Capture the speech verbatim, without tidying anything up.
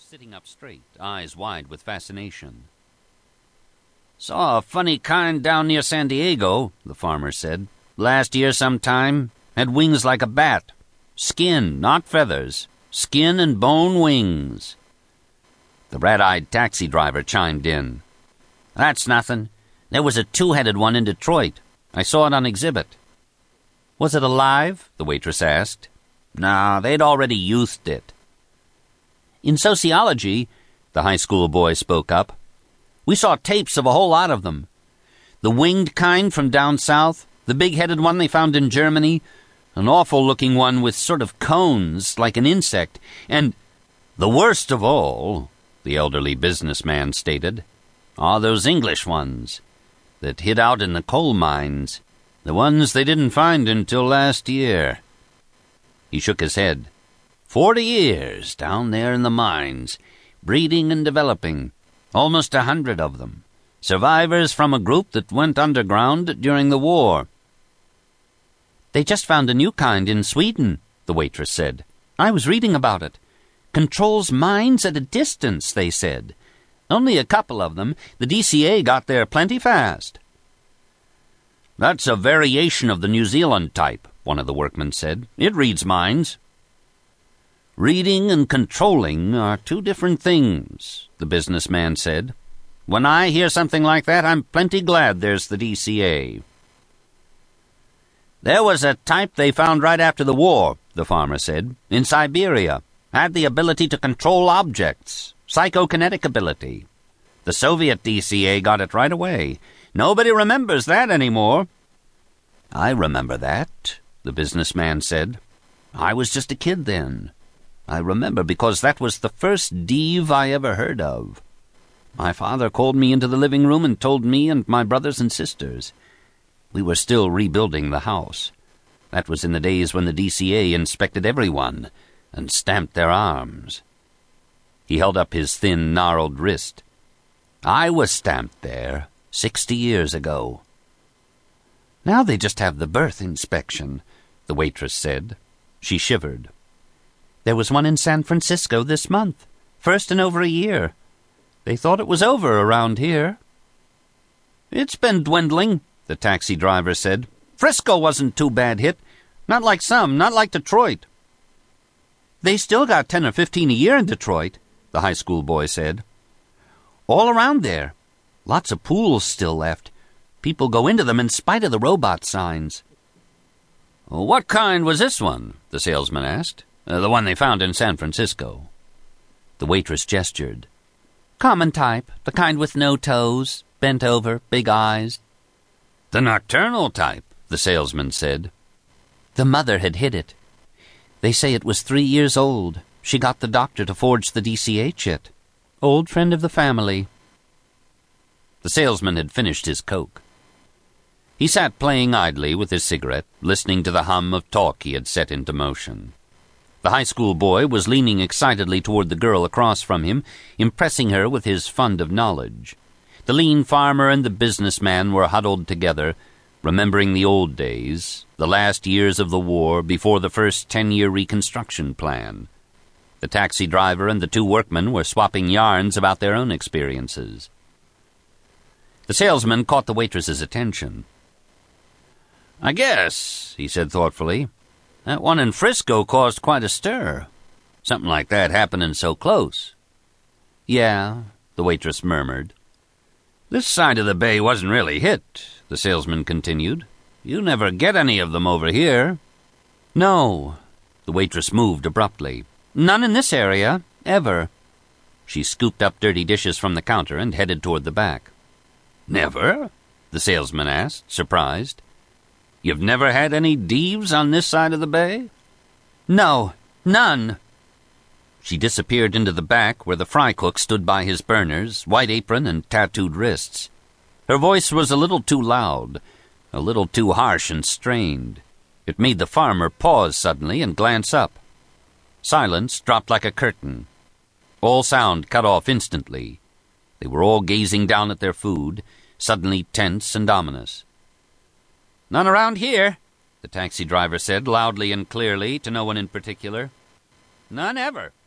sitting up straight, eyes wide with fascination. "Saw a funny kind down near San Diego," the farmer said. "Last year sometime. Had wings like a bat. Skin, not feathers. Skin and bone wings." The rat-eyed taxi driver chimed in. "That's nothing. There was a two-headed one in Detroit. I saw it on exhibit." "Was it alive?" the waitress asked. "Nah, they'd already euthed it." "In sociology," the high school boy spoke up, "we saw tapes of a whole lot of them. The winged kind from down south, the big-headed one they found in Germany, an awful-looking one with sort of cones, like an insect, and the worst of all," the elderly businessman stated, "are those English ones that hid out in the coal mines, the ones they didn't find until last year." He shook his head. Forty years down there in the mines, breeding and developing, almost a hundred of them, survivors from a group that went underground during the war. "They just found a new kind in Sweden," the waitress said. "I was reading about it. Controls mines at a distance, they said. Only a couple of them. The D C A got there plenty fast." "That's a variation of the New Zealand type," one of the workmen said. "It reads minds." "Reading and controlling are two different things," the businessman said. "When I hear something like that, I'm plenty glad there's the D C A." "There was a type they found right after the war," the farmer said, "in Siberia. Had the ability to control objects, psychokinetic ability. The Soviet D C A got it right away. Nobody remembers that anymore." "I remember that," the businessman said. "I was just a kid then. I remember because that was the first Div I ever heard of. My father called me into the living room and told me and my brothers and sisters. We were still rebuilding the house. That was in the days when the D C A inspected everyone and stamped their arms." He held up his thin, gnarled wrist. "I was stamped there sixty years ago." "Now they just have the birth inspection," the waitress said. She shivered. "There was one in San Francisco this month, first in over a year. They thought it was over around here." "It's been dwindling," the taxi driver said. "Frisco wasn't too bad hit. Not like some, not like Detroit." "They still got ten or fifteen a year in Detroit," the high school boy said. "All around there. Lots of pools still left. People go into them in spite of the robot signs." "What kind was this one?" the salesman asked. Uh, the one they found in San Francisco." The waitress gestured. "Common type, the kind with no toes, bent over, big eyes." "The nocturnal type," the salesman said. "The mother had hid it. They say it was three years old. She got the doctor to forge the D C A chit. Old friend of the family." The salesman had finished his Coke. He sat playing idly with his cigarette, listening to the hum of talk he had set into motion. The high school boy was leaning excitedly toward the girl across from him, impressing her with his fund of knowledge. The lean farmer and the businessman were huddled together, remembering the old days, the last years of the war before the first ten-year reconstruction plan. The taxi driver and the two workmen were swapping yarns about their own experiences. The salesman caught the waitress's attention. "I guess," he said thoughtfully, "that one in Frisco caused quite a stir. Something like that happening so close." "Yeah," the waitress murmured. "This side of the bay wasn't really hit," the salesman continued. "You never get any of them over here." "No." The waitress moved abruptly. "None in this area, ever." She scooped up dirty dishes from the counter and headed toward the back. "Never?" the salesman asked, surprised. "You've never had any Divs on this side of the bay?" "No, none." She disappeared into the back where the fry cook stood by his burners, white apron and tattooed wrists. Her voice was a little too loud, a little too harsh and strained. It made the farmer pause suddenly and glance up. Silence dropped like a curtain. All sound cut off instantly. They were all gazing down at their food, suddenly tense and ominous. "None around here," the taxi driver said loudly and clearly to no one in particular. "None ever."